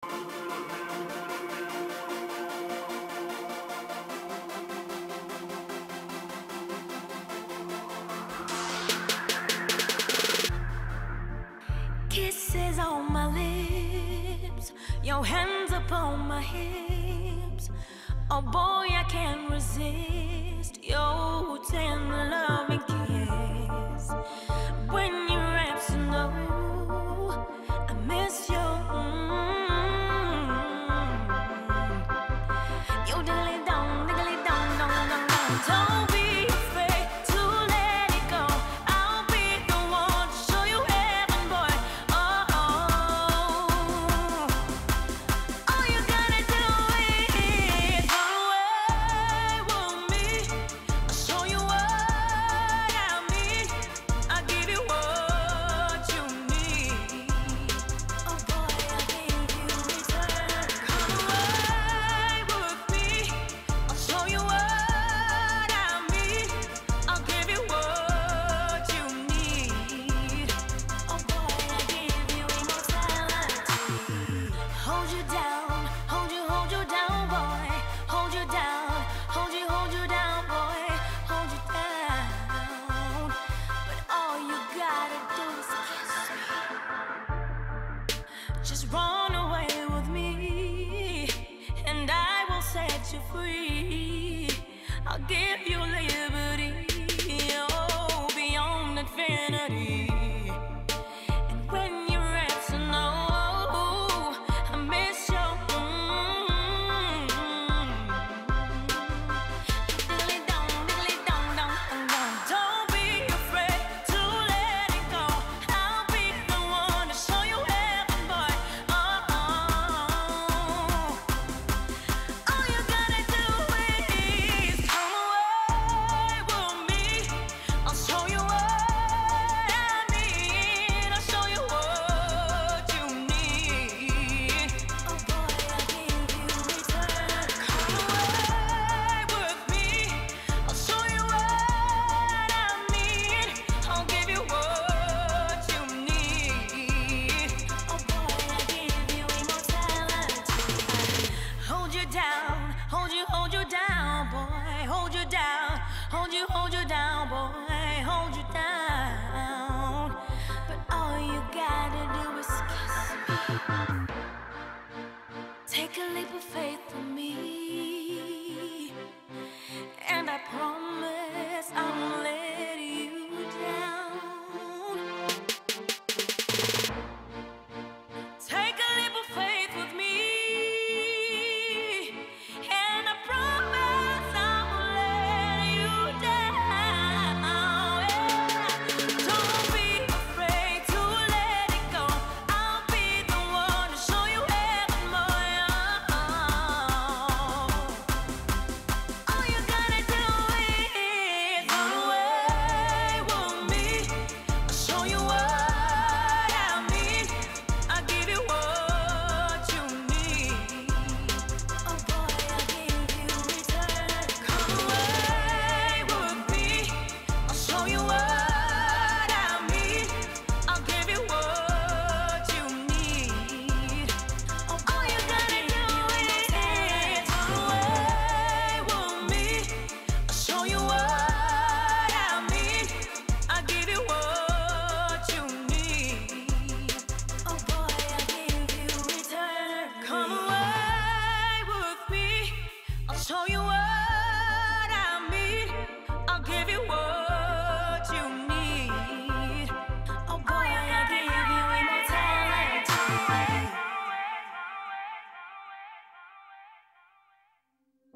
Kisses on my lips, your hands upon my hips. Oh boy, I can't resist your tender loving kiss. When you're absent, oh, I miss you. You diggly dong, dong, dong, dong. Don't be afraid to let it go. I'll be the one to show you heaven, boy. Oh, oh. All you gotta do is run away with me. I'll show you what I mean. I'll give you what you need. Oh boy, I'll give you return. Come away with me. I'll show you what I mean. I'll give you what you need. Oh boy, I'll give you immortality. Hold you down, hold you down, boy. Hold you down, hold you down, boy. Hold you down. But all you gotta do is kiss me. Just run away with me, and I will set you free. I'll give you liberty, oh, beyond infinity. And when you're absent, oh, I miss you. Diddly dong, dong, dong, dong. Don't be afraid to let it go. I'll be the one to show you heaven, boy. Oh, oh. All you gotta do is come away with me. I'll show you what I mean. I'll show you what you need. Oh boy, I'll give you return. Come away with me. I'll show you what I mean. I'll give you what you need. Oh boy, I'll give you immortality. Hold you down, hold you down, boy. Hold you down, hold you down, boy. Hold you down. But all you gotta do is kiss me. Take a leap of faith with me, and I promise I won't let you down. Take a leap of faith with me, and I promise I won't let you down. Don't be afraid to let it go. I'll be the one to show you heaven, boy. All you gotta do is run away with me. I'll show you what I mean. I'll give you what you need. Oh boy, I'll give you return. Come away with me. I'll show you what I mean. I'll give you what you need. All you gotta do is run away with me. I'll show you what I mean. I'll give you what you need. Oh boy, I'll give you return. Come away with me. I'll show you what I mean. I'll give you what